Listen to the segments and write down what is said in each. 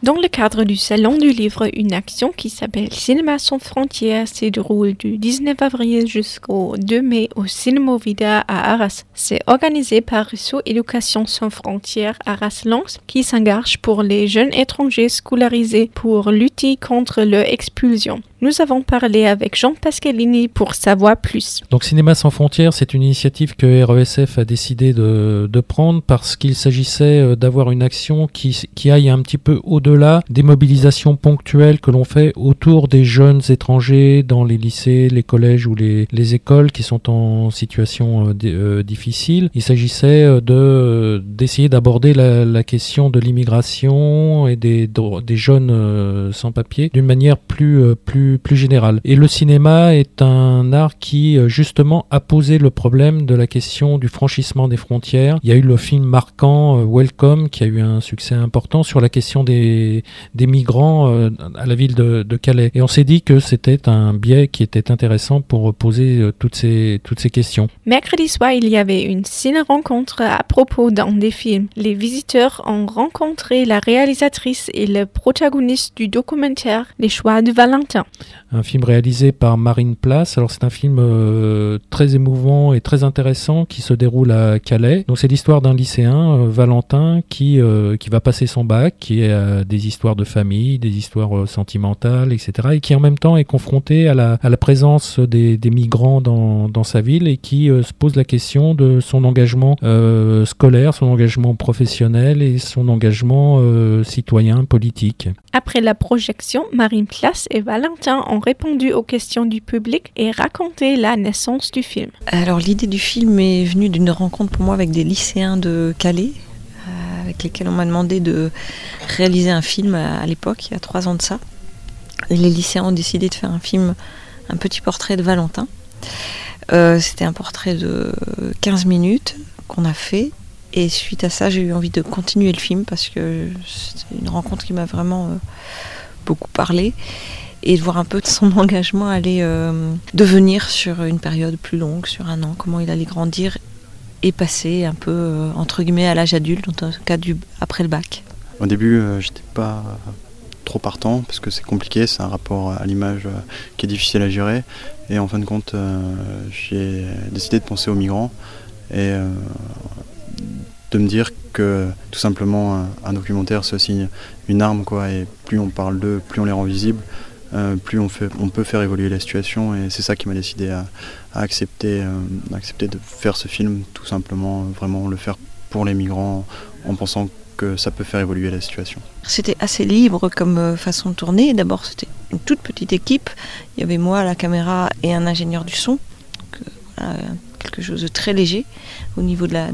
Dans le cadre du Salon du Livre, une action qui s'appelle Cinéma sans frontières se déroule du 19 avril jusqu'au 2 mai au Cinema Vida à Arras. C'est organisé par Réseau Éducation sans frontières Arras-Lens qui s'engage pour les jeunes étrangers scolarisés pour lutter contre leur expulsion. Nous avons parlé avec Jean Pascalini pour savoir plus. Donc Cinéma sans frontières, c'est une initiative que RESF a décidé de prendre parce qu'il s'agissait d'avoir une action qui aille un petit peu au-delà des mobilisations ponctuelles que l'on fait autour des jeunes étrangers dans les lycées, les collèges ou les écoles qui sont en situation difficile. Il s'agissait d'essayer d'aborder la question de l'immigration et des jeunes sans-papiers d'une manière plus générale. Et le cinéma est un art qui justement a posé le problème de la question du franchissement des frontières. Il y a eu le film marquant Welcome qui a eu un succès important sur la question des migrants à la ville de Calais. Et on s'est dit que c'était un biais qui était intéressant pour poser toutes ces questions. Mercredi soir, il y avait une ciné-rencontre à propos d'un des films. Les visiteurs ont rencontré la réalisatrice et le protagoniste du documentaire Les choix de Valentin. Un film réalisé par Marine Place. Alors c'est un film très émouvant et très intéressant qui se déroule à Calais. Donc c'est l'histoire d'un lycéen, Valentin, qui va passer son bac, qui a des histoires de famille, des histoires sentimentales, etc. et qui en même temps est confronté à la présence des migrants dans sa ville et qui se pose la question de son engagement scolaire, son engagement professionnel et son engagement citoyen, politique. Après la projection, Marine Place et Valentin ont répondu aux questions du public et raconté la naissance du film. Alors l'idée du film est venue d'une rencontre pour moi avec des lycéens de Calais, avec lesquels on m'a demandé de réaliser un film à l'époque, il y a 3 ans de ça. Et les lycéens ont décidé de faire un film, un petit portrait de Valentin. C'était un portrait de 15 minutes qu'on a fait. Et suite à ça, j'ai eu envie de continuer le film parce que c'est une rencontre qui m'a vraiment beaucoup parlé. Et de voir un peu de son engagement aller devenir sur une période plus longue, sur 1 an, comment il allait grandir et passer un peu, entre guillemets, à l'âge adulte, en tout cas après le bac. Au début, j'étais pas trop partant parce que c'est compliqué, c'est un rapport à l'image qui est difficile à gérer. Et en fin de compte, j'ai décidé de penser aux migrants et de me dire que tout simplement un documentaire c'est aussi une arme quoi, et plus on parle d'eux, plus on les rend visibles, plus on peut faire évoluer la situation et c'est ça qui m'a décidé à accepter de faire ce film, tout simplement vraiment le faire pour les migrants en pensant que ça peut faire évoluer la situation. C'était assez libre comme façon de tourner. D'abord c'était une toute petite équipe, il y avait moi, la caméra et un ingénieur du son, quelque chose de très léger au niveau de la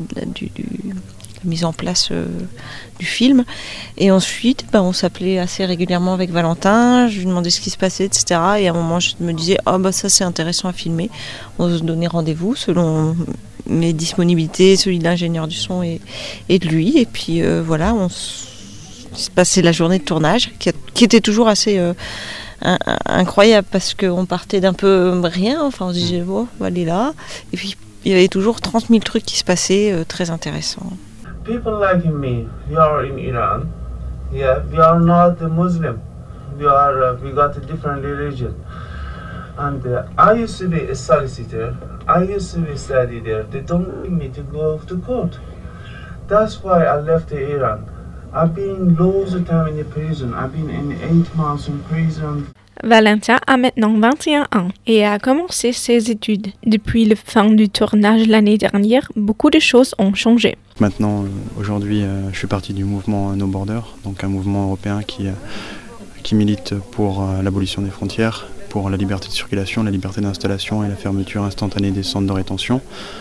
mise en place du film. Et ensuite, on s'appelait assez régulièrement avec Valentin, je lui demandais ce qui se passait, etc. Et à un moment, je me disais, ça c'est intéressant à filmer. On se donnait rendez-vous selon mes disponibilités, celui de l'ingénieur du son et de lui. Et puis voilà, on se passait la journée de tournage qui était toujours assez incroyable parce qu'on partait d'un peu rien. Enfin, on se disait, on va aller là. Et puis, il y avait toujours 30 000 trucs qui se passaient, très intéressants. People like me, we are in Iran. Yeah, we are not Muslim. We got a different religion. And I used to be a solicitor. I used to be study there. They don't want me to go to court. That's why I left Iran. I've been loads of time in the prison. I've been in 8 months in prison. Valentin a maintenant 21 ans et a commencé ses études. Depuis la fin du tournage l'année dernière, beaucoup de choses ont changé. Maintenant, aujourd'hui, je fais partie du mouvement No Border, donc un mouvement européen qui milite pour l'abolition des frontières, pour la liberté de circulation, la liberté d'installation et la fermeture instantanée des centres de rétention.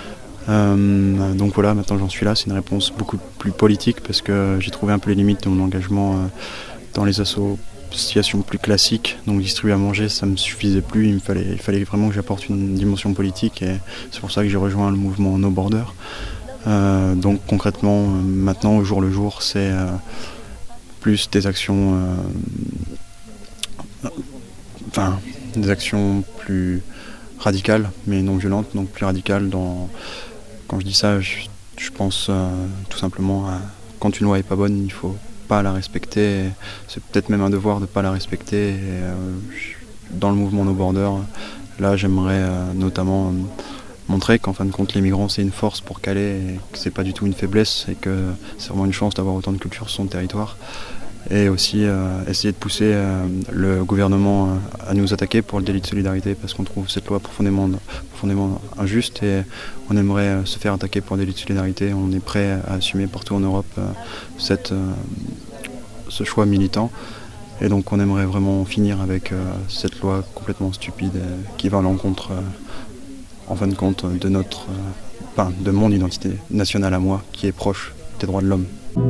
Donc voilà, maintenant j'en suis là, c'est une réponse beaucoup plus politique parce que j'ai trouvé un peu les limites de mon engagement dans les associations plus classiques, donc distribuer à manger ça me suffisait plus, il fallait vraiment que j'apporte une dimension politique et c'est pour ça que j'ai rejoint le mouvement No Border. Donc concrètement maintenant au jour le jour c'est plus des actions des actions plus radicales mais non violentes, donc plus radicales quand je dis ça je pense tout simplement à quand une loi est pas bonne il faut pas à la respecter. C'est peut-être même un devoir de ne pas la respecter. Et, dans le mouvement No Border, là j'aimerais notamment montrer qu'en fin de compte les migrants c'est une force pour Calais et que c'est pas du tout une faiblesse et que c'est vraiment une chance d'avoir autant de culture sur son territoire. Et aussi essayer de pousser le gouvernement à nous attaquer pour le délit de solidarité parce qu'on trouve cette loi profondément injuste et on aimerait se faire attaquer pour le délit de solidarité. On est prêt à assumer partout en Europe ce choix militant et donc on aimerait vraiment finir avec cette loi complètement stupide qui va à l'encontre en fin de compte de mon identité nationale à moi qui est proche des droits de l'homme.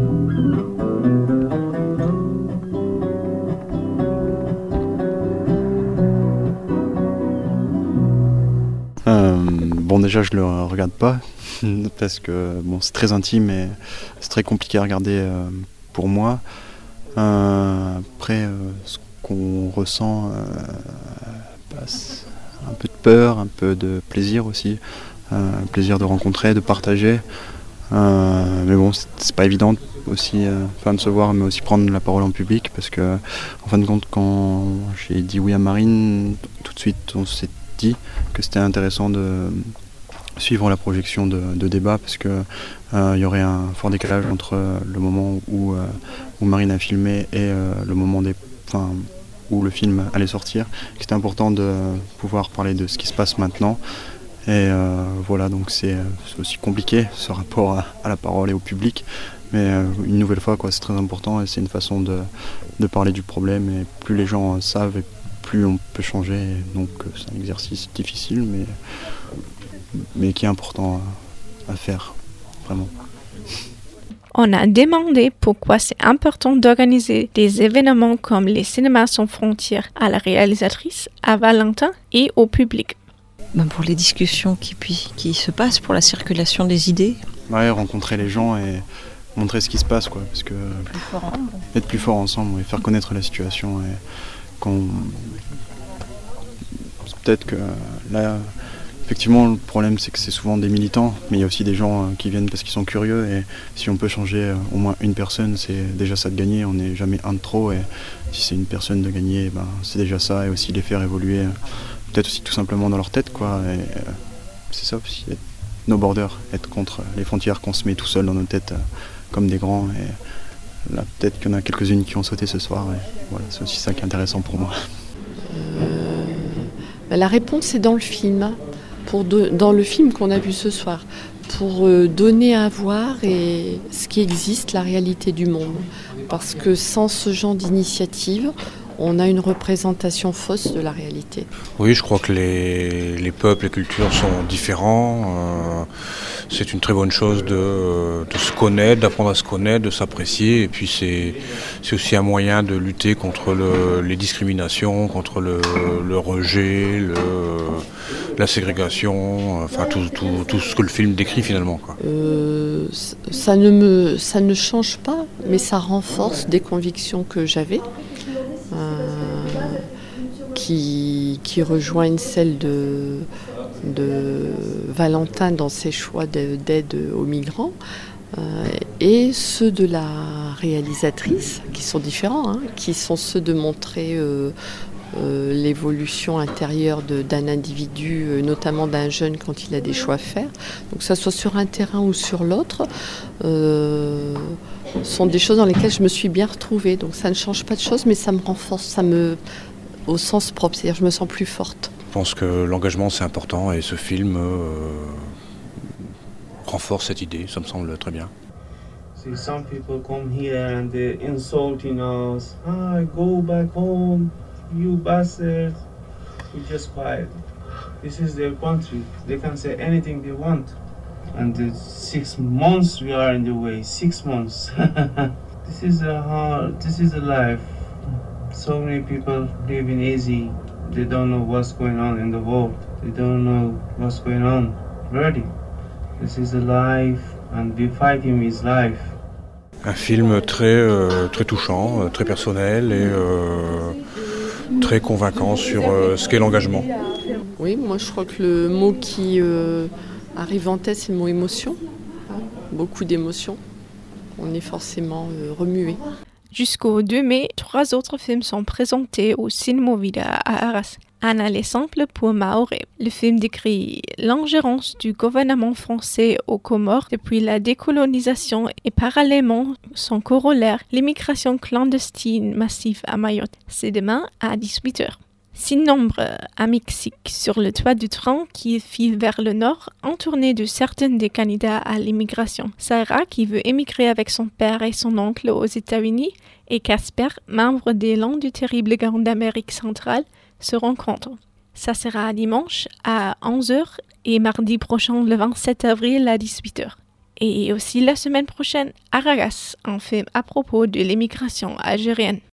Bon déjà je le regarde pas parce que bon, c'est très intime et c'est très compliqué à regarder pour moi. Après ce qu'on ressent, c'est un peu de peur, un peu de plaisir aussi, plaisir de rencontrer, de partager. Mais bon c'est pas évident aussi de se voir mais aussi prendre la parole en public parce que en fin de compte quand j'ai dit oui à Marine, tout de suite on s'est dit que c'était intéressant de suivre la projection de débat parce que il y aurait un fort décalage entre le moment où Marine a filmé et le moment où le film allait sortir. C'était important de pouvoir parler de ce qui se passe maintenant et voilà donc c'est aussi compliqué ce rapport à la parole et au public mais une nouvelle fois c'est très important et c'est une façon de parler du problème et plus les gens savent et plus on peut changer, donc c'est un exercice difficile mais qui est important à faire, vraiment. On a demandé pourquoi c'est important d'organiser des événements comme les Cinémas sans frontières à la réalisatrice, à Valentin et au public. Pour les discussions qui se passent, pour la circulation des idées. Ouais, rencontrer les gens et montrer ce qui se passe, parce que être plus fort ensemble et faire connaître la situation et peut-être que là effectivement le problème c'est que c'est souvent des militants mais il y a aussi des gens qui viennent parce qu'ils sont curieux et si on peut changer au moins une personne c'est déjà ça de gagner, on n'est jamais un de trop et si c'est une personne de gagner c'est déjà ça et aussi les faire évoluer peut-être aussi tout simplement dans leur tête et c'est ça aussi être No Border, être contre les frontières qu'on se met tout seul dans nos têtes comme des grands et là peut-être qu'il y en a quelques-unes qui ont sauté ce soir et voilà, c'est aussi ça qui est intéressant pour moi. La réponse est dans le film, dans le film qu'on a vu ce soir, pour donner à voir ce qui existe, la réalité du monde. Parce que sans ce genre d'initiative, on a une représentation fausse de la réalité. Oui, je crois que les peuples, les cultures sont différents. C'est une très bonne chose de se connaître, d'apprendre à se connaître, de s'apprécier. Et puis c'est aussi un moyen de lutter contre les discriminations, contre le rejet, la ségrégation, tout ce que le film décrit finalement. Ça ne change pas, mais ça renforce des convictions que j'avais. Qui rejoignent celle de Valentin dans ses choix d'aide aux migrants et ceux de la réalisatrice qui sont différents, qui sont ceux de montrer l'évolution intérieure d'un individu, notamment d'un jeune quand il a des choix à faire. Donc que ça soit sur un terrain ou sur l'autre, sont des choses dans lesquelles je me suis bien retrouvée. Donc ça ne change pas de choses, mais ça me renforce, au sens propre, c'est-à-dire je me sens plus forte. Je pense que l'engagement c'est important et ce film renforce cette idée, ça me semble très bien. See, some people come here and they're insulting us. Go back home, you bastards. We just quiet. This is their country. They can say anything they want. And 6 months we are in the way. 6 months. This is a life. So many people living easy. They don't know what's going on in the world. They don't know what's going on. Really. This is a life and we're fighting with life. Un film très touchant, très personnel et très convaincant sur ce qu'est l'engagement. Oui, moi je crois que le mot qui arrive en tête, c'est le mot émotion. Beaucoup d'émotions. On est forcément remué. Jusqu'au 2 mai, 3 autres films sont présentés au Cinemovida à Arras. Un aller simple pour Maoré. Le film décrit l'ingérence du gouvernement français aux Comores depuis la décolonisation et parallèlement son corollaire, l'immigration clandestine massive à Mayotte. C'est demain à 18h. 6 nombres à Mexique sur le toit du train qui file vers le nord, entourné de certains des candidats à l'immigration. Sarah, qui veut émigrer avec son père et son oncle aux États-Unis, et Casper, membre des Lands du terrible gang d'Amérique centrale, se rencontrent. Ça sera dimanche à 11h et mardi prochain le 27 avril à 18h. Et aussi la semaine prochaine, Aragas, un film à propos de l'immigration algérienne.